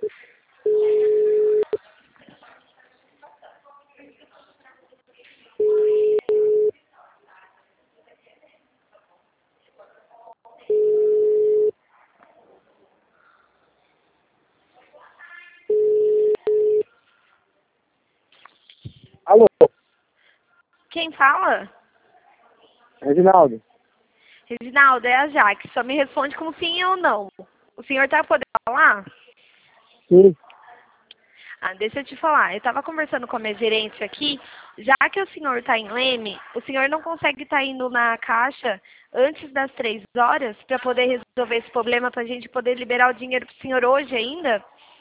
Alô, Quem fala? Reginaldo. Reginaldo, é a Jaque. Só me responde com sim ou não. O senhor tá podendo falar? Sim. Deixa eu te falar. Eu estava conversando com a minha gerente aqui. Já que o senhor está em Leme, o senhor não consegue estar indo na caixa antes das 3 horas para poder resolver esse problema, para a gente poder liberar o dinheiro para o senhor hoje ainda?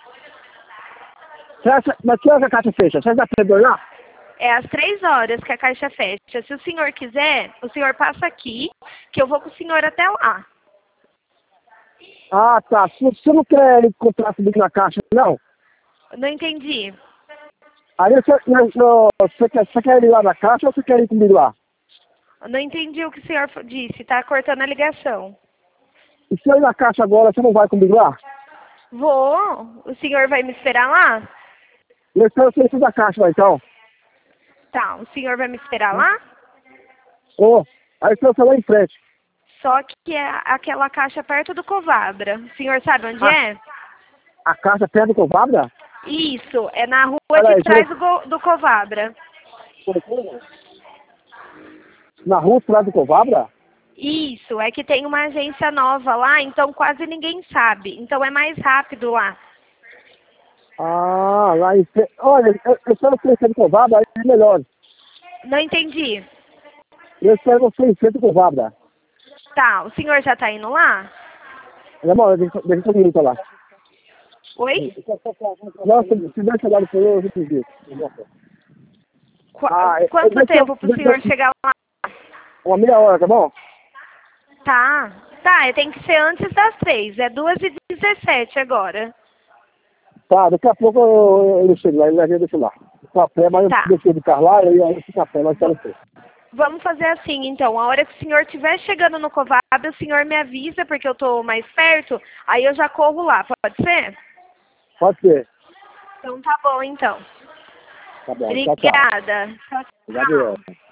Mas que hora a caixa fecha? Você já pegou lá? É às 3 horas que a caixa fecha. Se o senhor quiser, o senhor passa aqui, que eu vou com o senhor até lá. Ah, tá. Você não quer encontrar comigo na caixa, não? Não entendi. Aí você quer ir lá na caixa ou você quer ir comigo lá? Não entendi o que o senhor disse. Está cortando a ligação. E se eu ir na caixa agora, você não vai comigo lá? Vou. O senhor vai me esperar lá? Eu espero você ir da caixa lá, então. Tá. O senhor vai me esperar lá? Ô, aí você lá em frente. Só que é aquela caixa perto do Covabra. O senhor sabe onde é? A caixa perto do Covabra? Isso. É na rua Olha de aí, trás do Covabra. na rua atrás do Covabra? Isso. É que tem uma agência nova lá, então quase ninguém sabe. Então é mais rápido lá. Ah, lá em frente. Olha, eu espero você em frente do Covabra, aí é melhor. Não entendi. Eu espero você em frente do Covabra. Tá. O senhor já tá indo lá? Irmão, deixa eu ir lá. Oi? Não, se deixa lá no eu vou te dizer. Quanto tempo pro senhor chegar lá? Uma meia hora, tá bom? Tá. Tá, tem que ser antes das 3. É 2h17 agora. Tá, daqui a pouco eu chego lá, eu deixo lá. Com a pé, mas eu Tá. deixei de carro lá e aí eu fico a pé, mas quero ser. Vamos fazer assim, então. A hora que o senhor estiver chegando no Covabra, o senhor me avisa, porque eu tô mais perto, aí eu já corro lá. Pode ser? Pode ser. Então tá bom, então. Tá bom, tchau, tchau. Obrigada. Tchau, tchau. Obrigado.